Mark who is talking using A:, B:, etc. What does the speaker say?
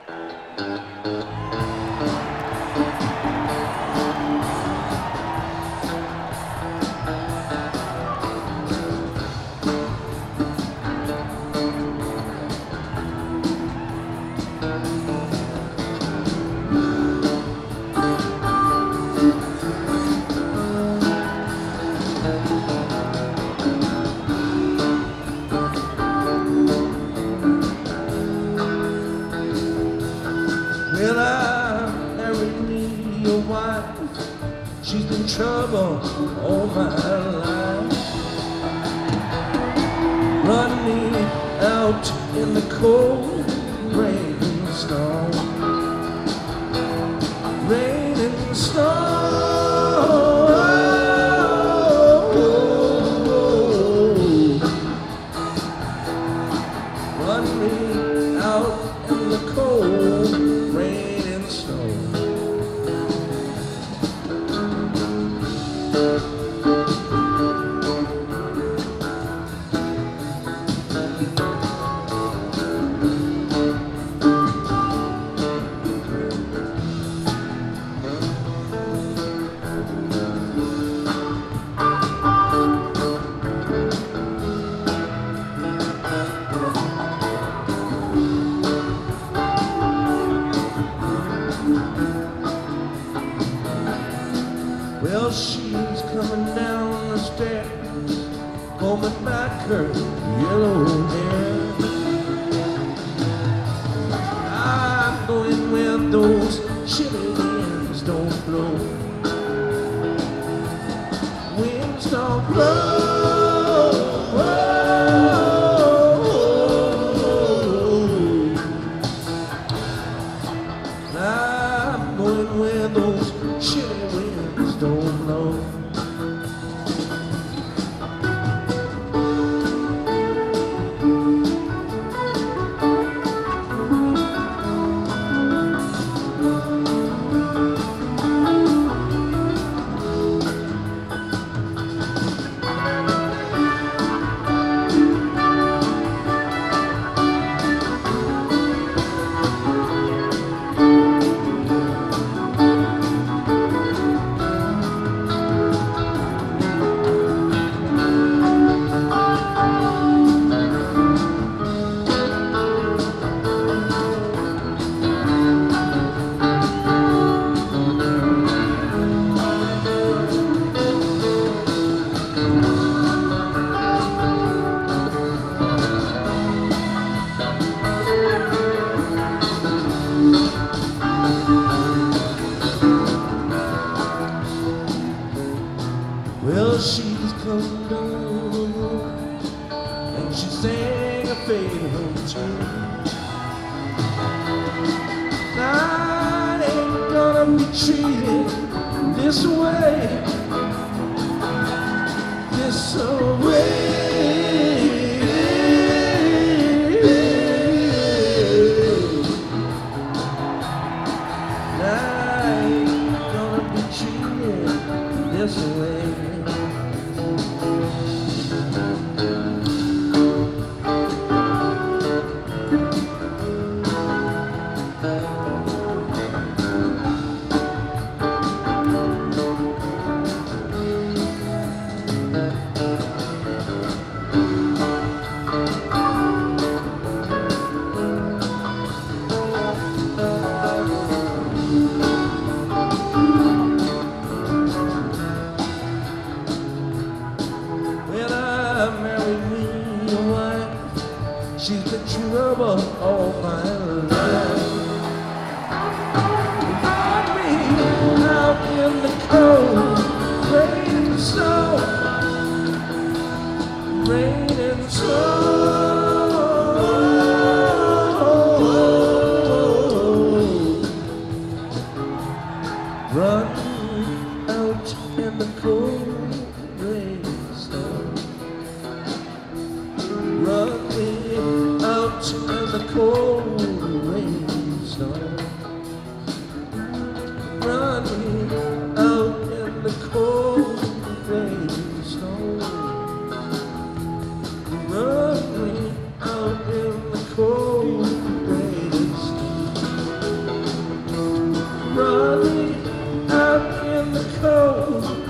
A: Well, I married me a wife. She's been trouble all my life. Run me out in the cold rain and snow. Rain and snow. Run me out in the cold rain and snow. Well, she's coming down the stairs, combing back her yellow hair. I'm going where those chilly winds don't blow. Winds don't blow. I'm going where those chilly winds don't blow. Well, she's come down the road and she sang a favorite tune. I ain't gonna be treated this way, this way. I ain't gonna be treated this way. lonely out in the cold.